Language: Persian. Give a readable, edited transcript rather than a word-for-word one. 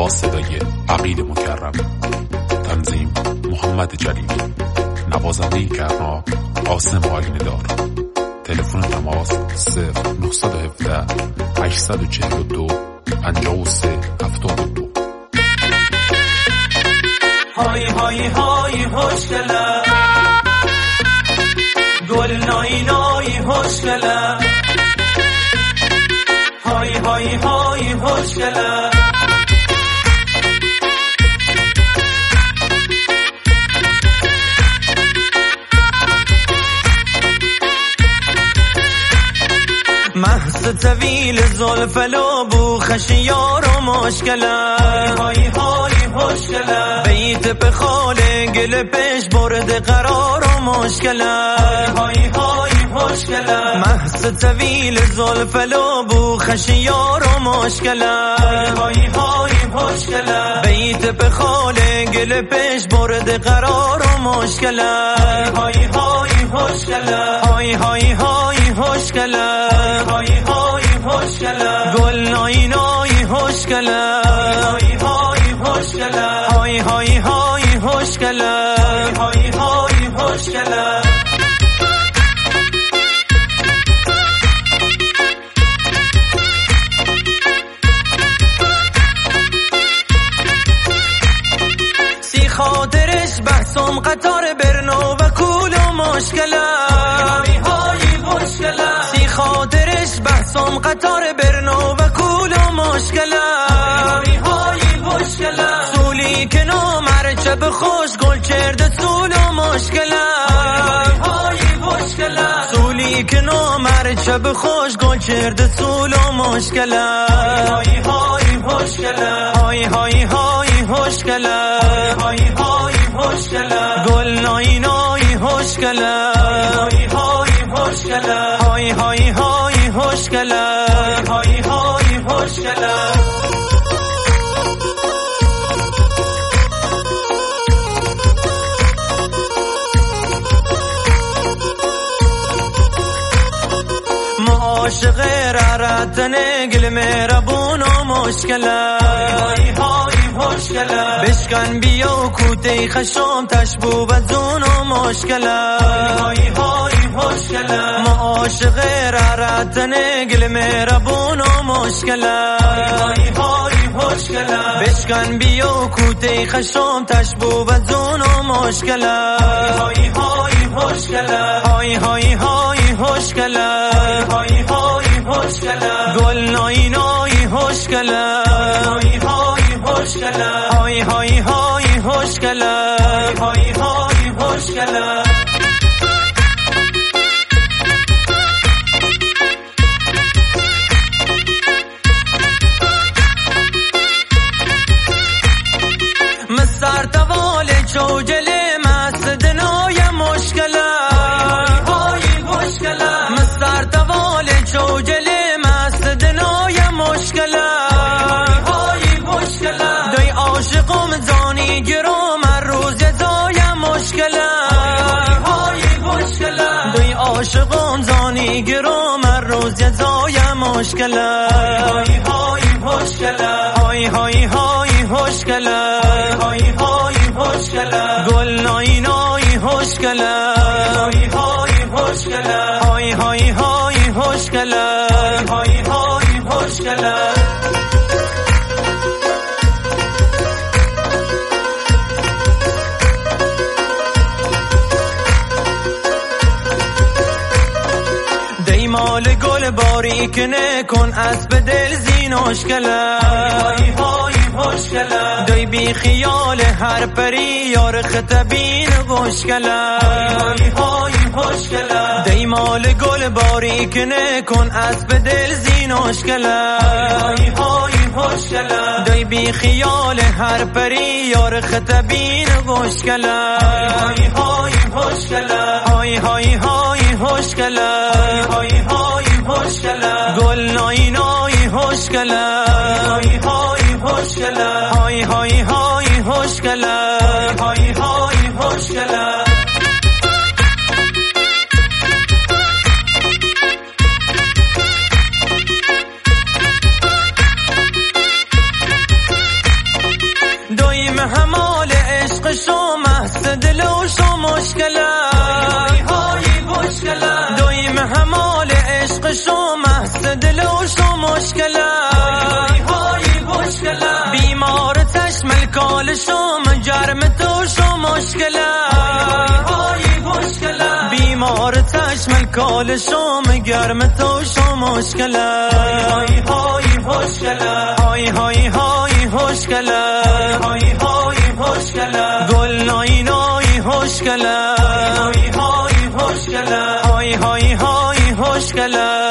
با صدای عقیل مکرم، تنظیم محمد جلیلی، نوازنده کرناک قاسم آینه دار. تلفن تماس 0917 842 5372. های های های خوشگله، گل نای نای خوشگله، های های های خوشگله. محض طویل زلف لابو خشیار و مشکله، های های خوشگله، بیت به خاله گل پیش برد قرار و مشکله، های های خوشگله. محض طویل زلف لابو خشیار و مشکله، های های خوشگله، بیت به خاله گل پیش برد قرار و مشکله، های های خوشگله، های های های خوشگله، های های خوشگله، گل نای نای خوشگله، های های خوشگله، های های های خوشگله، های های خوشگله. سی خاطرش بحثم قطار برنو و کول و مشکله، سی خاطرش بحثم قطار برنو و کول و مشکله، سولی که نامر چپ خوش گل چرد سول و مشکله، سولی که نامر چپ خوش گل چرد سول و مشکله، های های خوشگله، های های های خوشگله، های های خوشگله، گل نای نای خوشگله، های های خوشگله، های های های خوشگله، های های خوشگله. عاشق رارتنه گل مهربون و مشکله، های های خوشگله، بشکن بیا و کوته خشم تشبو و زون و مشکله، های های خوشگله. ما عاشق رارتنه گل مهربون و مشکله، های های خوشگله، بشکن بیا و کوته خشم تشبو و زون و مشکله، های های خوشگله، های های های خوشگله، های های خوشگله، گل نای نای خوشگله، های های خوشگله، های های های خوشگله، های های خوشگله. مستر توال چوجله مست دنای مشکله، مستر توال چوجله مست دنای مشکله، دوی عاشقم زانی گرام هر روز یزای مشکله، دوی عاشقم زانی گرام هر روز یزای مشکله، های های خوشگله، های های های خوشگله، های های خوشگله، گل نای نای خوشگله، های های خوشگله، های های های خوشگله، های های خوشگله. دیمال گل باریک نکن اسب دل زین اشکله، های های خوشگله، دوی بی خیال هر پری یار خطبین خوشگله، های های خوشگله، دیمال گل باریک نکن اسب دل زین اشکله، های های خوشگله، دوی بی خیال هر پری یار خطبین خوشگله، های های خوشگله، های های های خوشگله، های های خوشگله، گل نای نای خوشگله، های های خوشگله، های های های خوشگله، های های خوشگله. کال شام گرم تو شو مشکله بیمار چشم کال شام گرم تو شو مشکله های های های خوشگله های های خوشگله گل نای نای خوشگله های های خوشگله های های های خوشگله